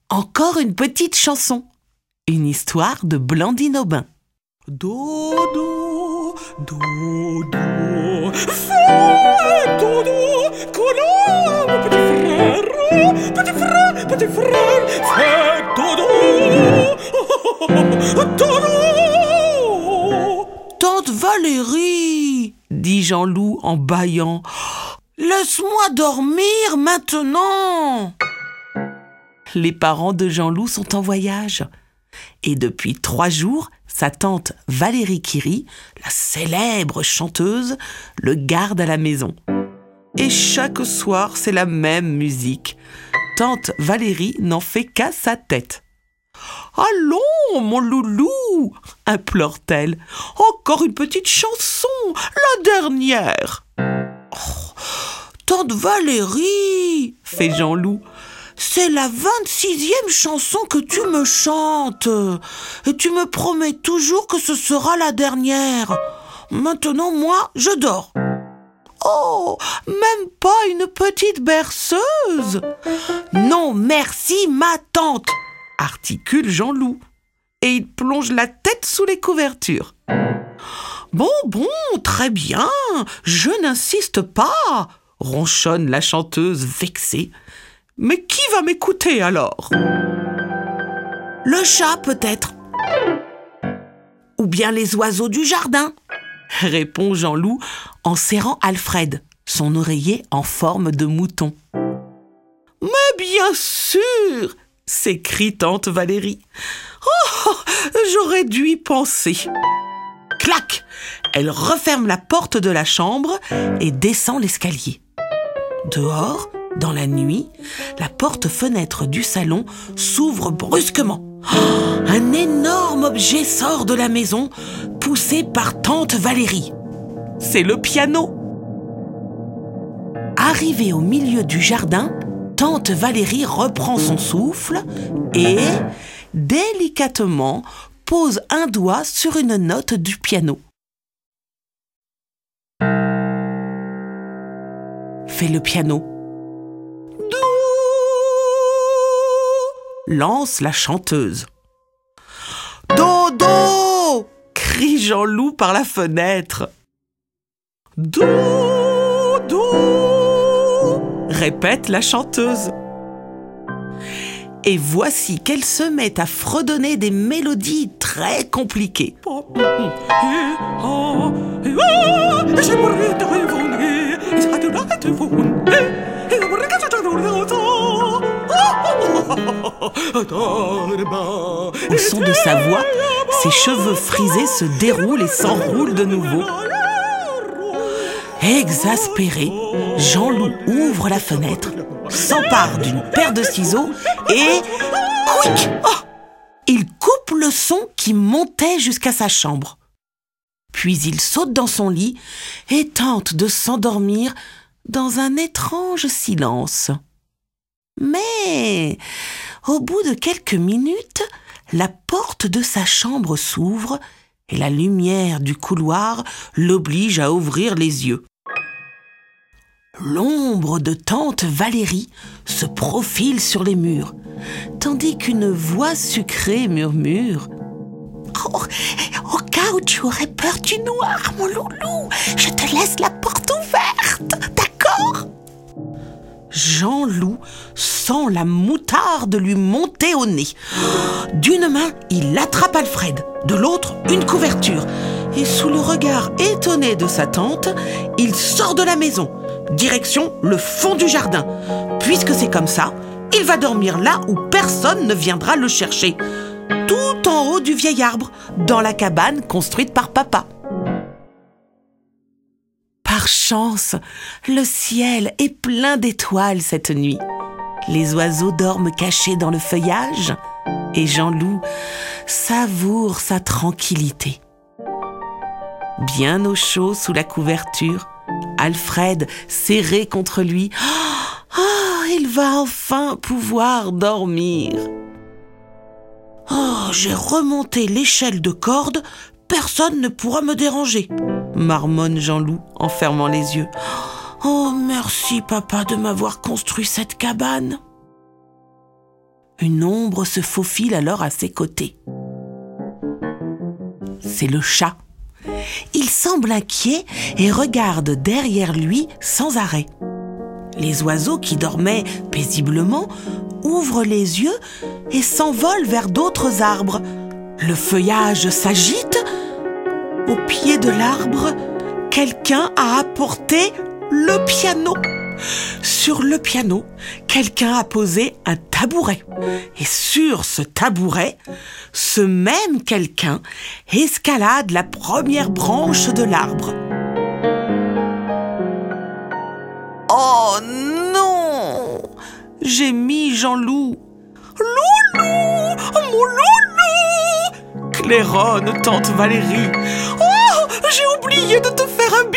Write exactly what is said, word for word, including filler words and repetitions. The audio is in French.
encore une petite chanson. Une histoire de Blandine Aubin. Dodo, dodo, fais dodo, collant, mon petit frère, petit frère, petit frère, fais dodo, oh, oh, oh, dodo. Tante Valérie, dit Jean-Loup en bâillant, laisse-moi dormir maintenant. Les parents de Jean-Loup sont en voyage. Et depuis trois jours, sa tante Valérie Curie, la célèbre chanteuse, le garde à la maison. Et chaque soir, c'est la même musique. Tante Valérie n'en fait qu'à sa tête. « Allons, mon loulou !» implore-t-elle. « Encore une petite chanson, la dernière !»« Oh, Tante Valérie !» fait Jean-Loup. C'est la vingt-sixième chanson que tu me chantes. Et tu me promets toujours que ce sera la dernière. Maintenant, moi, je dors. Oh, même pas une petite berceuse? Non, merci, ma tante, articule Jean-Loup. Et il plonge la tête sous les couvertures. Bon, bon, très bien, je n'insiste pas, ronchonne la chanteuse vexée. Mais qui va m'écouter alors? Le chat peut-être. Ou bien les oiseaux du jardin, répond Jean-Loup en serrant Alfred, son oreiller en forme de mouton. Mais bien sûr, s'écrie tante Valérie. Oh, j'aurais dû y penser. Clac! Elle referme la porte de la chambre et descend l'escalier. Dehors, dans la nuit, la porte-fenêtre du salon s'ouvre brusquement. Oh, un énorme objet sort de la maison, poussé par tante Valérie. C'est le piano. Arrivée au milieu du jardin, tante Valérie reprend son souffle et, délicatement, pose un doigt sur une note du piano. Fait le piano. Lance la chanteuse. « Dodo !» crie Jean-Loup par la fenêtre. « Dodo !» répète la chanteuse. Et voici qu'elle se met à fredonner des mélodies très compliquées. Au son de sa voix, ses cheveux frisés se déroulent et s'enroulent de nouveau. Exaspéré, Jean-Loup ouvre la fenêtre, s'empare d'une paire de ciseaux et... Quick ! Oh ! Il coupe le son qui montait jusqu'à sa chambre. Puis il saute dans son lit et tente de s'endormir dans un étrange silence. Mais, au bout de quelques minutes, la porte de sa chambre s'ouvre et la lumière du couloir l'oblige à ouvrir les yeux. L'ombre de tante Valérie se profile sur les murs, tandis qu'une voix sucrée murmure « Oh, au cas où tu aurais peur du noir, mon loulou, je te laisse la porte ouverte, d'accord ?» Jean-Loup sent la moutarde lui monter au nez. D'une main, il attrape Alfred, de l'autre, une couverture. Et sous le regard étonné de sa tante, il sort de la maison, direction le fond du jardin. Puisque c'est comme ça, il va dormir là où personne ne viendra le chercher. Tout en haut du vieil arbre, dans la cabane construite par papa. Par chance, le ciel est plein d'étoiles cette nuit. Les oiseaux dorment cachés dans le feuillage et Jean-Loup savoure sa tranquillité. Bien au chaud sous la couverture, Alfred serré contre lui. Oh, il va enfin pouvoir dormir. Oh, j'ai remonté l'échelle de corde, personne ne pourra me déranger, marmonne Jean-Loup en fermant les yeux. Oh, merci papa de m'avoir construit cette cabane. Une ombre se faufile alors à ses côtés. C'est le chat. Il semble inquiet et regarde derrière lui sans arrêt. Les oiseaux qui dormaient paisiblement ouvrent les yeux et s'envolent vers d'autres arbres. Le feuillage s'agite. Au pied de l'arbre, quelqu'un a apporté le piano. Sur le piano, quelqu'un a posé un tabouret. Et sur ce tabouret, ce même quelqu'un escalade la première branche de l'arbre. Oh non! Gémit Jean-Loup. Loulou! Mon loulou! Claironne tante Valérie. Oh! J'ai oublié de te faire un